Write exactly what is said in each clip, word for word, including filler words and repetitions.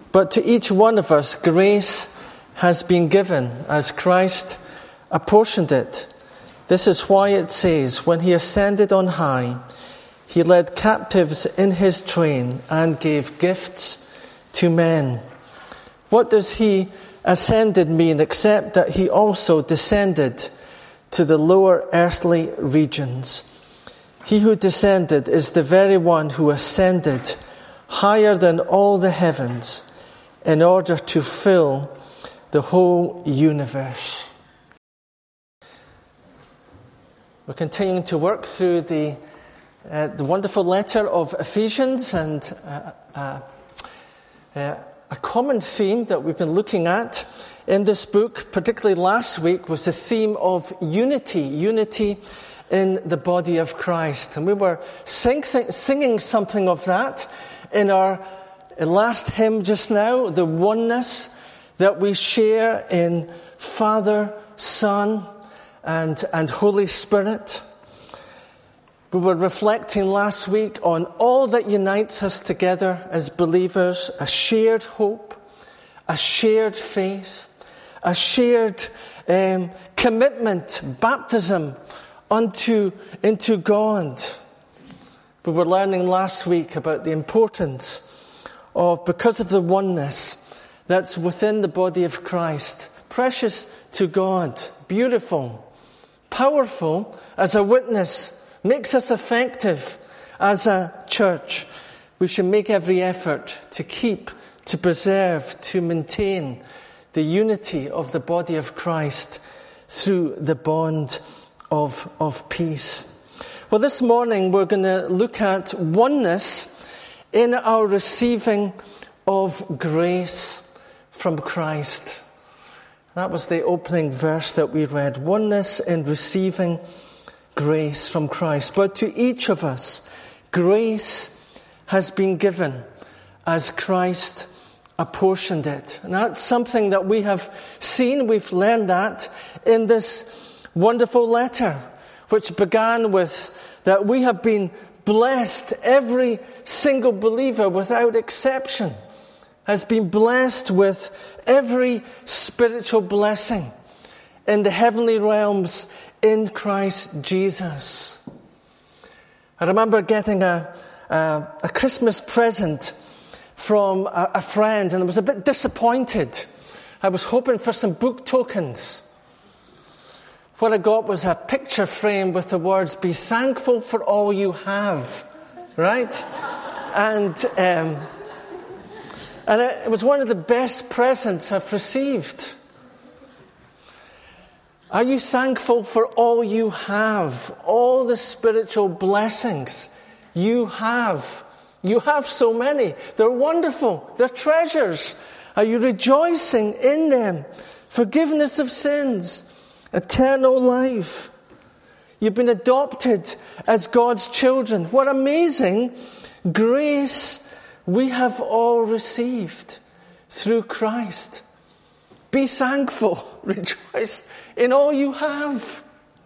But to each one of us, grace has been given as Christ apportioned it. This is why it says, when he ascended on high, he led captives in his train and gave gifts to men. What does he ascended mean except that he also descended to the lower earthly regions? He who descended is the very one who ascended higher than all the heavens in order to fill the whole universe. We're continuing to work through the uh, the wonderful letter of Ephesians, and uh, uh, uh, a common theme that we've been looking at in this book, particularly last week, was the theme of unity, unity in the body of Christ. And we were sing, singing something of that in our last hymn just now, the oneness that we share in Father, Son, and, and Holy Spirit. We were reflecting last week on all that unites us together as believers, a shared hope, a shared faith, a shared um, commitment, baptism unto into God. We were learning last week about the importance of, because of the oneness that's within the body of Christ, precious to God, beautiful, powerful as a witness, makes us effective as a church. We should make every effort to keep, to preserve, to maintain the unity of the body of Christ through the bond of, of peace. Well, this morning we're going to look at oneness in our receiving of grace from Christ. That was the opening verse that we read. Oneness in receiving grace from Christ. But to each of us, grace has been given as Christ apportioned it. And that's something that we have seen, we've learned that in this wonderful letter, which began with that we have been blessed. Every single believer without exception has been blessed with every spiritual blessing in the heavenly realms in Christ Jesus. I remember getting a, a, a Christmas present from a, a friend, and I was a bit disappointed. I was hoping for some book tokens. What I got was a picture frame with the words, "Be thankful for all you have," right? And um, and it was one of the best presents I've received. Are you thankful for all you have? All the spiritual blessings you have. You have so many. They're wonderful. They're treasures. Are you rejoicing in them? Forgiveness of sins. Eternal life. You've been adopted as God's children. What amazing grace we have all received through Christ. Be thankful. Rejoice in all you have.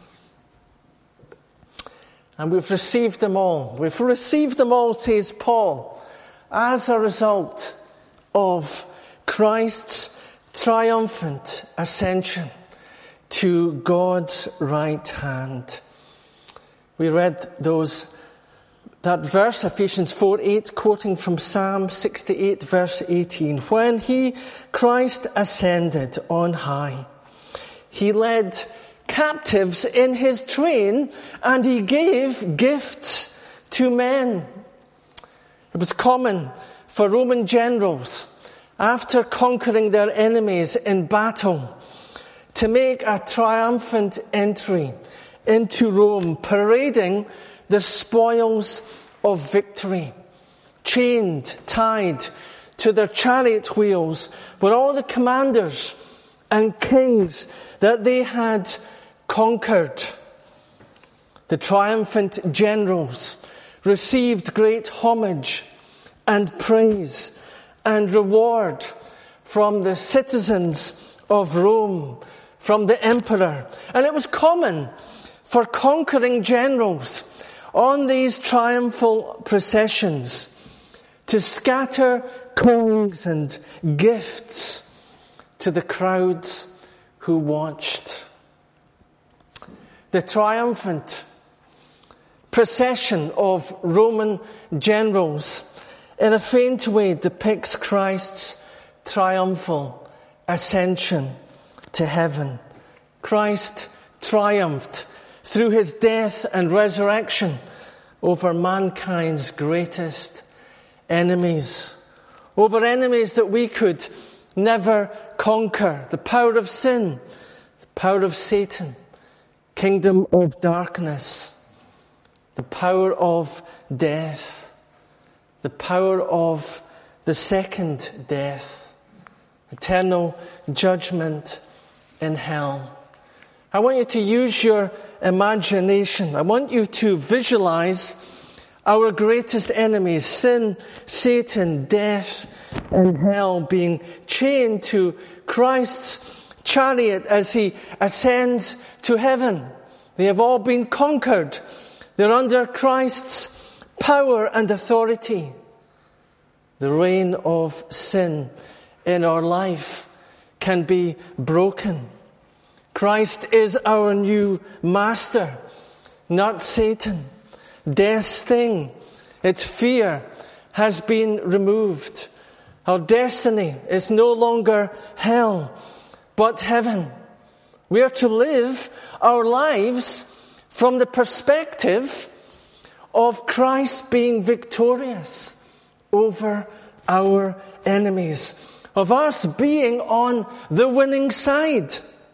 And we've received them all. We've received them all, says Paul, as a result of Christ's triumphant ascension to God's right hand. We read those that verse, Ephesians four eight, quoting from Psalm sixty-eight, verse eighteen. When he, Christ, ascended on high, he led captives in his train, and he gave gifts to men. It was common for Roman generals, after conquering their enemies in battle, to make a triumphant entry into Rome, parading the spoils of victory, chained, tied to their chariot wheels, were all the commanders and kings that they had conquered. The triumphant generals received great homage and praise and reward from the citizens of Rome, from the emperor. And it was common for conquering generals on these triumphal processions to scatter coins and gifts to the crowds who watched. The triumphant procession of Roman generals in a faint way depicts Christ's triumphal ascension to heaven. Christ triumphed through his death and resurrection over mankind's greatest enemies, over enemies that we could never conquer: the power of sin, the power of Satan, kingdom of darkness, the power of death, the power of the second death, eternal judgment in hell. I want you to use your imagination. I want you to visualize our greatest enemies, sin, Satan, death, and hell, being chained to Christ's chariot as he ascends to heaven. They have all been conquered. They're under Christ's power and authority. The reign of sin in our life can be broken. Christ is our new master, not Satan. Death's sting, its fear, has been removed. Our destiny is no longer hell, but heaven. We are to live our lives from the perspective of Christ being victorious over our enemies, of us being on the winning side.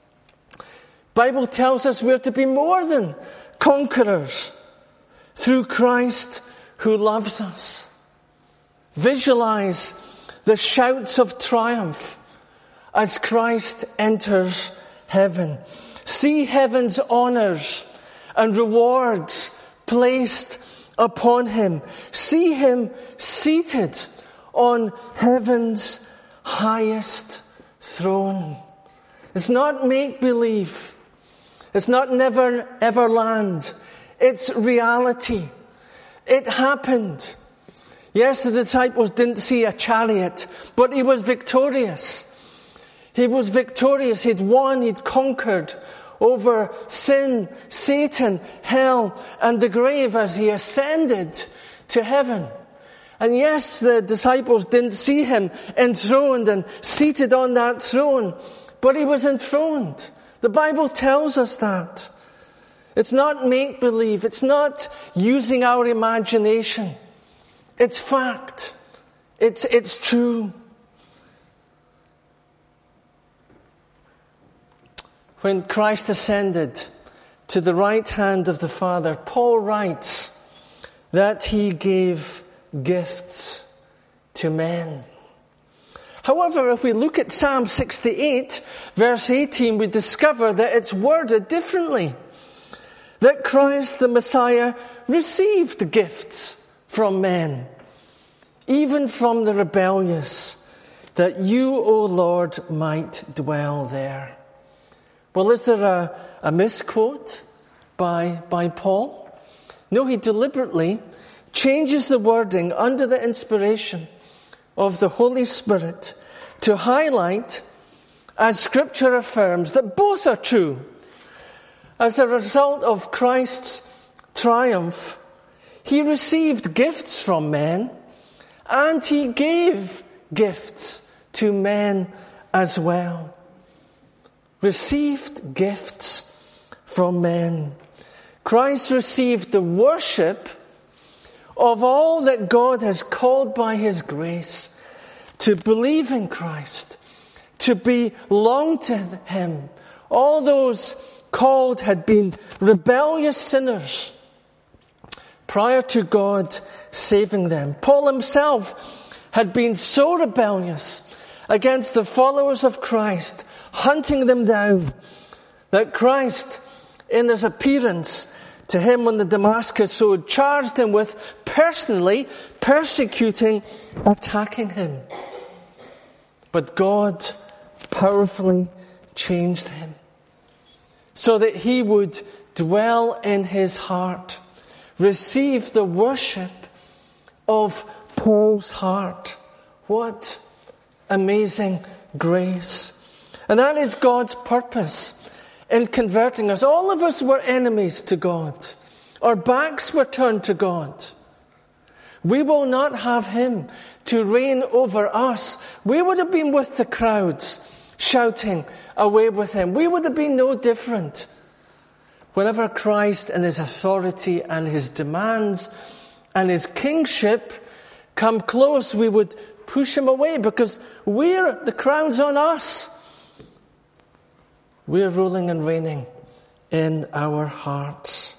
Bible tells us we're to be more than conquerors through Christ who loves us. Visualize the shouts of triumph as Christ enters heaven. See heaven's honors and rewards placed upon him. See him seated on heaven's highest throne. It's not make-believe. It's not never ever land. It's reality. It happened. Yes, the disciples didn't see a chariot, but he was victorious. He was victorious. He'd won. He'd conquered over sin, Satan, hell, and the grave as he ascended to heaven. And yes, the disciples didn't see him enthroned and seated on that throne, but he was enthroned. The Bible tells us that. It's not make-believe. It's not using our imagination. It's fact. It's, it's true. When Christ ascended to the right hand of the Father, Paul writes that he gave gifts to men. However, if we look at Psalm sixty-eight, verse eighteen, we discover that it's worded differently. That Christ the Messiah received gifts from men, even from the rebellious, that you, O Lord, might dwell there. Well, is there a, a misquote by, by Paul? No, he deliberately changes the wording under the inspiration of the Holy Spirit to highlight, as Scripture affirms, that both are true. As a result of Christ's triumph, he received gifts from men, and he gave gifts to men as well. Received gifts from men. Christ received the worship of all that God has called by his grace to believe in Christ, to belong to him. All those called had been rebellious sinners prior to God saving them. Paul himself had been so rebellious against the followers of Christ, hunting them down, that Christ, in his appearance to him on the Damascus road, charged him with personally persecuting, attacking him. But God powerfully changed him so that he would dwell in his heart, receive the worship of Paul's heart. What amazing grace. And that is God's purpose in converting us. All of us were enemies to God. Our backs were turned to God. We will not have Him to reign over us. We would have been with the crowds, shouting, away with Him. We would have been no different. Whenever Christ and His authority and His demands and His kingship come close, we would push Him away because we're, the crown's on us. We're ruling and reigning in our hearts.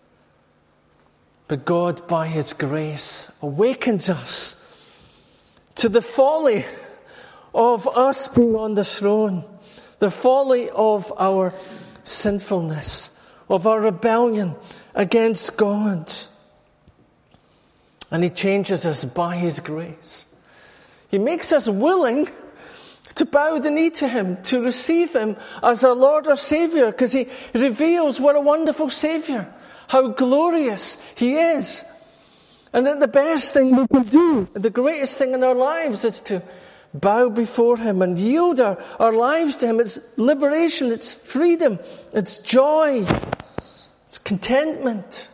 But God, by His grace, awakens us to the folly of us being on the throne, the folly of our sinfulness, of our rebellion against God. And He changes us by His grace. He makes us willing to bow the knee to Him, to receive Him as our Lord, our Savior, because He reveals what a wonderful Savior, how glorious He is. And that the best thing we can do, the greatest thing in our lives, is to bow before Him and yield our, our lives to Him. It's liberation, it's freedom, it's joy, it's contentment.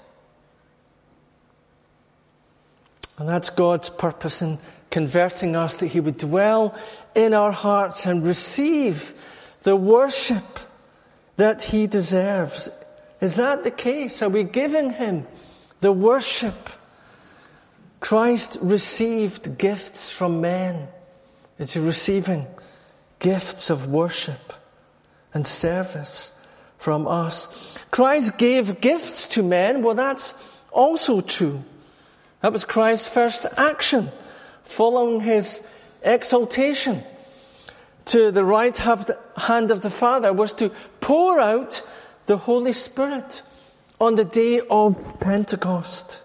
And that's God's purpose in converting us, that He would dwell in our hearts and receive the worship that He deserves. Is that the case? Are we giving Him the worship? Christ received gifts from men. Is He receiving gifts of worship and service from us? Christ gave gifts to men. Well, that's also true. That was Christ's first action, following His exaltation to the right hand of the Father, was to pour out the Holy Spirit on the day of Pentecost,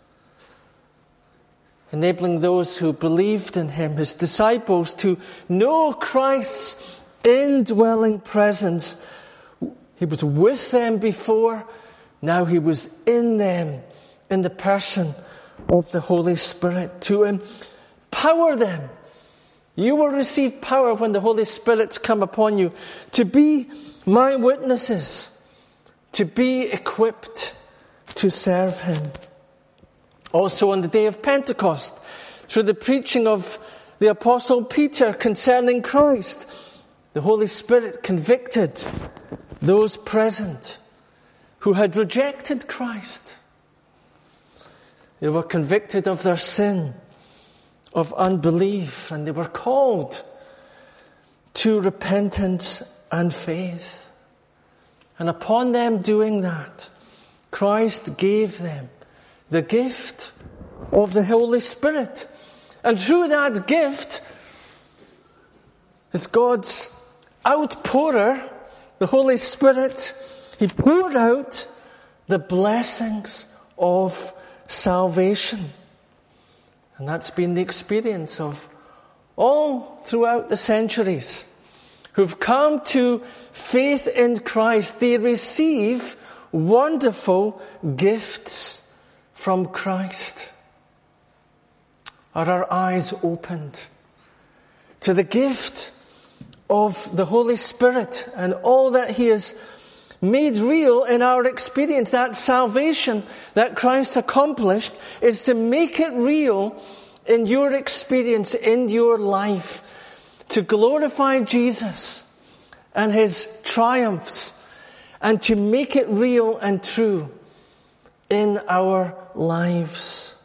enabling those who believed in Him, His disciples, to know Christ's indwelling presence. He was with them before, now He was in them in the person of the Holy Spirit to empower them. You will receive power when the Holy Spirit's come upon you to be my witnesses, to be equipped to serve Him. Also on the day of Pentecost, through the preaching of the Apostle Peter concerning Christ, the Holy Spirit convicted those present who had rejected Christ. They were convicted of their sin, of unbelief, and they were called to repentance and faith. And upon them doing that, Christ gave them the gift of the Holy Spirit. And through that gift, it's God's outpourer, the Holy Spirit. He poured out the blessings of salvation. And that's been the experience of all throughout the centuries who've come to faith in Christ. They receive wonderful gifts from Christ. Are our eyes opened to the gift of the Holy Spirit and all that He has made real in our experience? That salvation that Christ accomplished is to make it real in your experience, in your life, to glorify Jesus and His triumphs, and to make it real and true in our lives.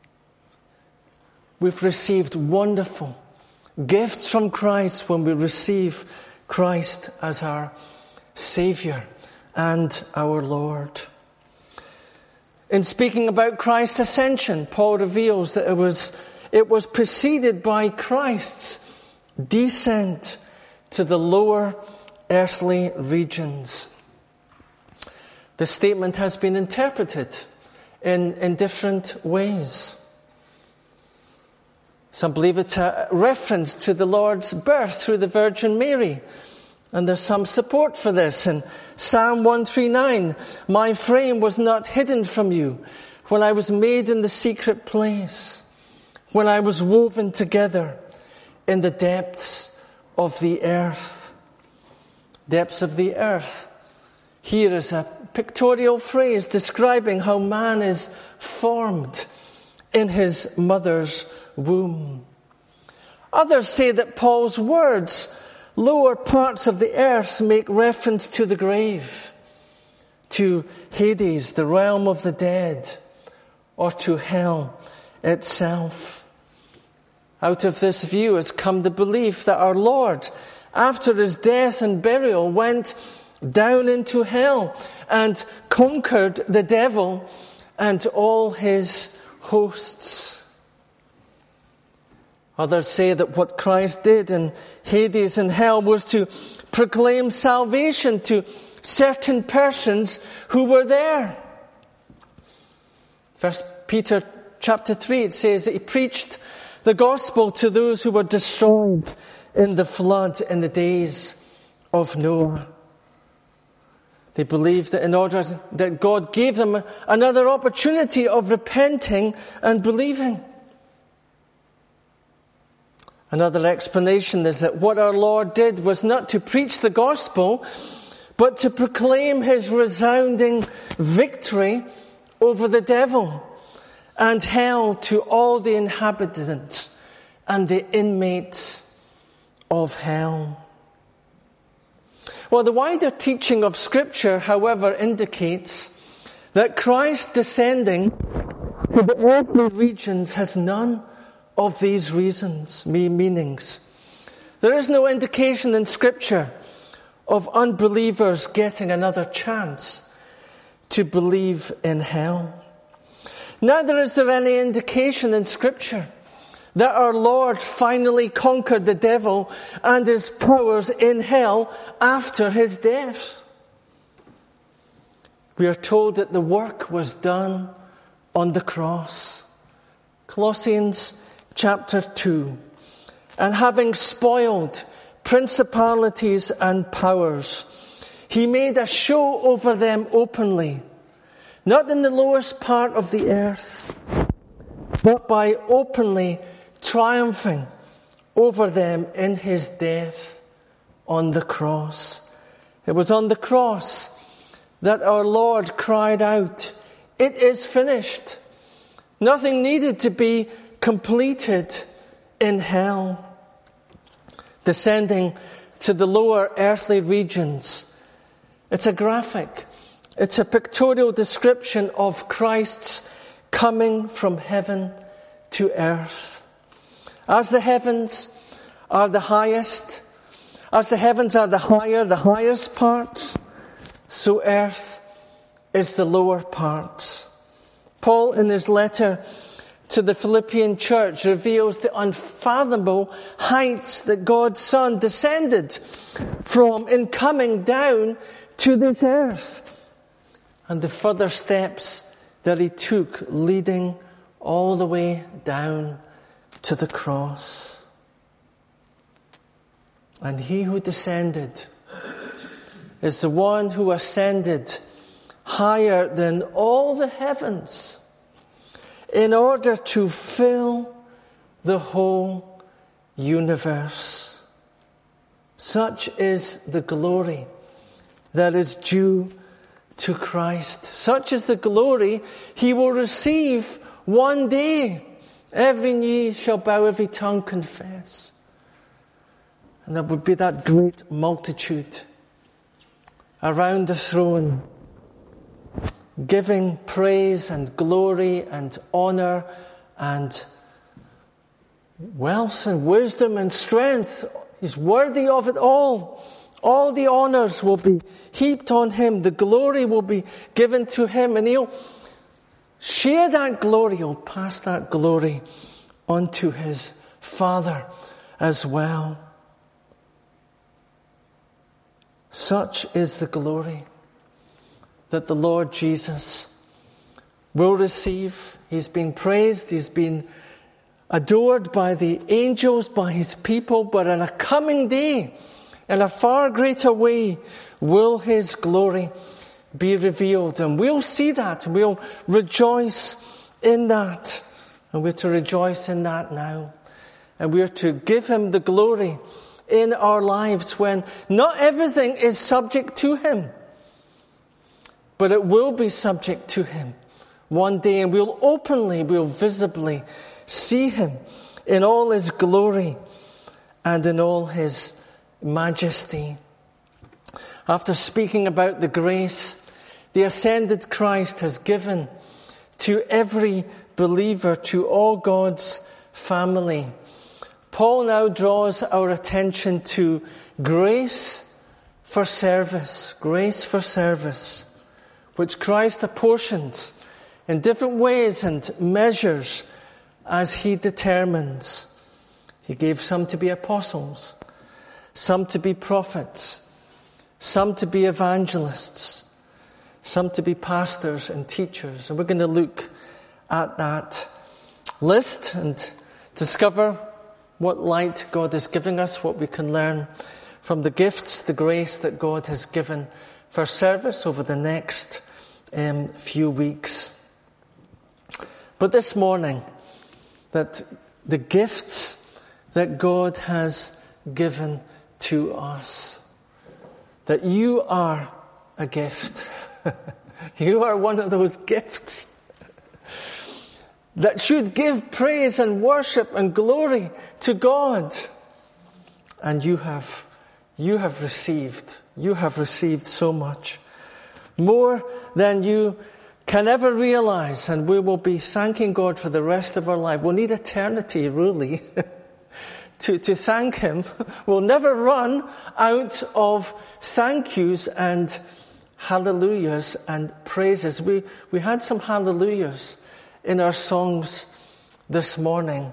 We've received wonderful gifts from Christ when we receive Christ as our Savior and our Lord. In speaking about Christ's ascension, Paul reveals that it was, it was preceded by Christ's descent to the lower earthly regions. The statement has been interpreted in, in different ways. Some believe it's a reference to the Lord's birth through the Virgin Mary. And there's some support for this. In Psalm one thirty-nine, my frame was not hidden from you when I was made in the secret place, when I was woven together in the depths of the earth. Depths of the earth. Here is a pictorial phrase describing how man is formed in his mother's womb. Others say that Paul's words, lower parts of the earth, make reference to the grave, to Hades, the realm of the dead, or to hell itself. Out of this view has come the belief that our Lord, after his death and burial, went down into hell and conquered the devil and all his hosts. Others say that what Christ did in Hades and hell was to proclaim salvation to certain persons who were there. First Peter chapter three, it says that he preached the gospel to those who were destroyed in the flood in the days of Noah. They believed that in order that God gave them another opportunity of repenting and believing. Another explanation is that what our Lord did was not to preach the gospel, but to proclaim his resounding victory over the devil and hell to all the inhabitants and the inmates of hell. Well, the wider teaching of Scripture, however, indicates that Christ descending to the earthly regions has none of these reasons, meanings. There is no indication in Scripture of unbelievers getting another chance to believe in hell. Neither is there any indication in Scripture that our Lord finally conquered the devil and his powers in hell after his death. We are told that the work was done on the cross. Colossians chapter two. And having spoiled principalities and powers, he made a show over them openly, not in the lowest part of the earth, but by openly triumphing over them in his death on the cross. It was on the cross that our Lord cried out, "It is finished." Nothing needed to be completed in hell. Descending to the lower earthly regions. It's a graphic, it's a pictorial description of Christ's coming from heaven to earth. As the heavens are the highest, as the heavens are the higher, the highest parts, so earth is the lower parts. Paul, in his letter to the Philippian church, reveals the unfathomable heights that God's Son descended from in coming down to this earth, and the further steps that he took leading all the way down to the cross. And he who descended is the one who ascended higher than all the heavens in order to fill the whole universe. Such is the glory that is due to Christ. Such is the glory he will receive one day. Every knee shall bow, every tongue confess. And there would be that great multitude around the throne, giving praise and glory and honor and wealth and wisdom and strength. He's worthy of it all. All the honors will be heaped on him. The glory will be given to him, and he'll share that glory. He'll pass that glory on to his Father as well. Such is the glory that the Lord Jesus will receive. He's been praised, he's been adored by the angels, by his people, but in a coming day, in a far greater way, will his glory be revealed. And we'll see that, and we'll rejoice in that. And we're to rejoice in that now And we are to give him the glory in our lives when not everything is subject to him. But it will be subject to him one day, and we'll openly, we'll visibly see him in all his glory and in all his majesty. After speaking about the grace the ascended Christ has given to every believer, to all God's family, Paul now draws our attention to grace for service, grace for service, which Christ apportions in different ways and measures as he determines. He gave some to be apostles, some to be prophets, some to be evangelists, some to be pastors and teachers. And we're going to look at that list and discover what light God is giving us, what we can learn from the gifts, the grace that God has given for service over the next um, few weeks. But this morning, that the gifts that God has given to us, that you are a gift. You are one of those gifts that should give praise and worship and glory to God. And you have, you have received, you have received so much. More than you can ever realize, and we will be thanking God for the rest of our life. We'll need eternity, really, to, to thank him. We'll never run out of thank yous and hallelujahs and praises. We, we had some hallelujahs in our songs this morning.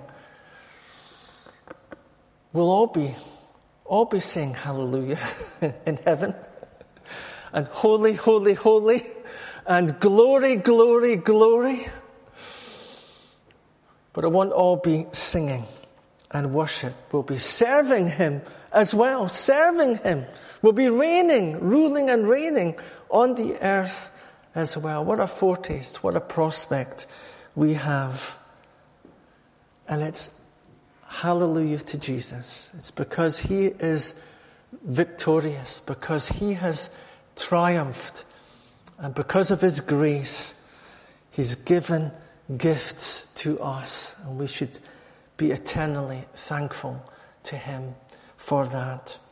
We'll all be, all be saying hallelujah in heaven. And holy, holy, holy. And glory, glory, glory. But it won't all be singing and worship. We'll be serving him as well. Serving him. We'll be reigning, ruling and reigning on the earth as well. What a foretaste, what a prospect we have. And it's hallelujah to Jesus. It's because he is victorious, because he has triumphed, and because of his grace, he's given gifts to us, and we should be eternally thankful to him for that.